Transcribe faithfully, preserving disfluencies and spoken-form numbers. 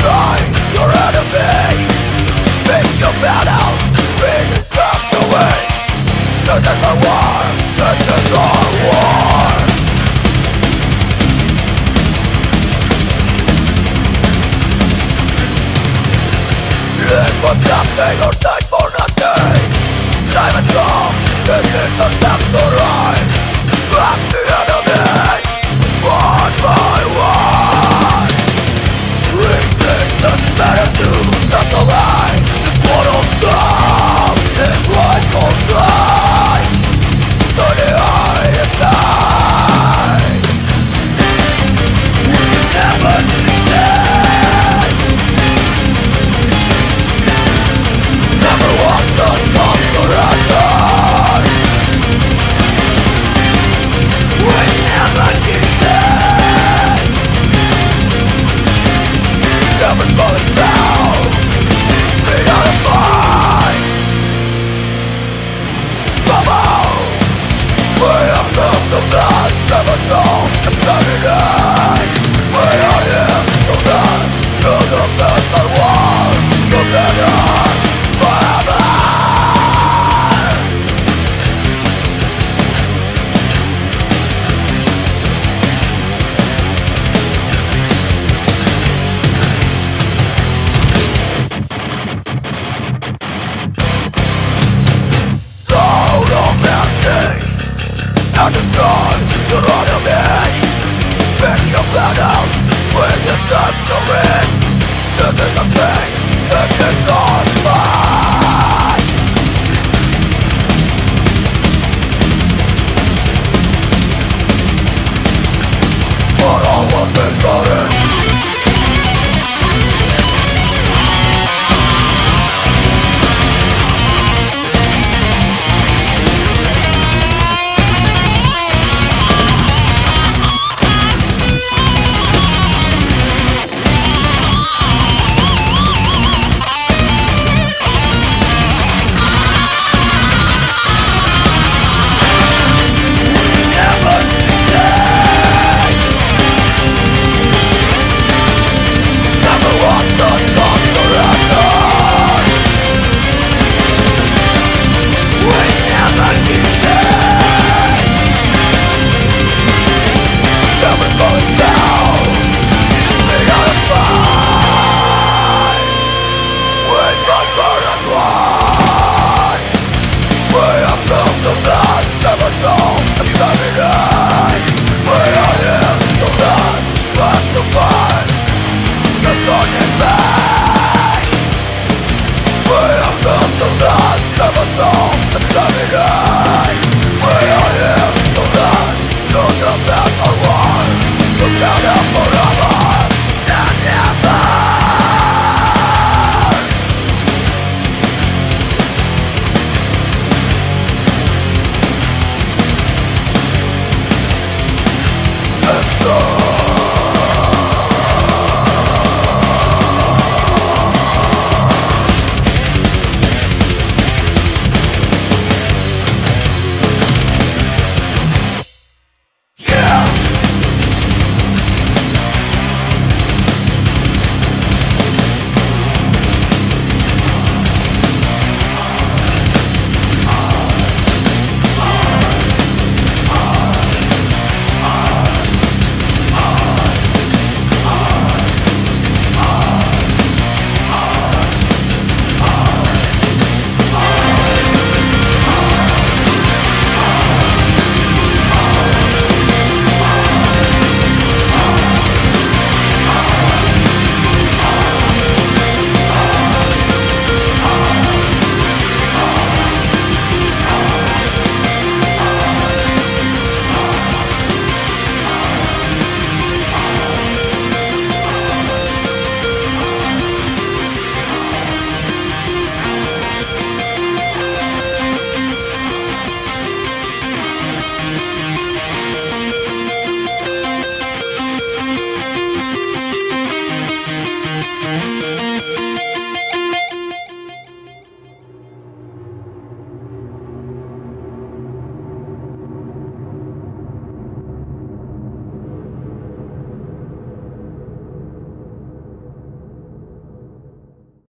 destroy your enemy. Make your battle, bring it back away. This is a war, this is our war. It was nothing or time for nothing. Time is gone, this is the time to rise. Back the enemy, one by one. Retake the matter to just the line. This one of them, it rise for life. To the highest night. We never dead. Never walk the top surrender. We never dead. Never falling down. We gotta fight. Come on. We have built the best. Never know the planet. We are here to run to the best of war. Together forever. And destroy your enemy. Make your battle with the time to win. This is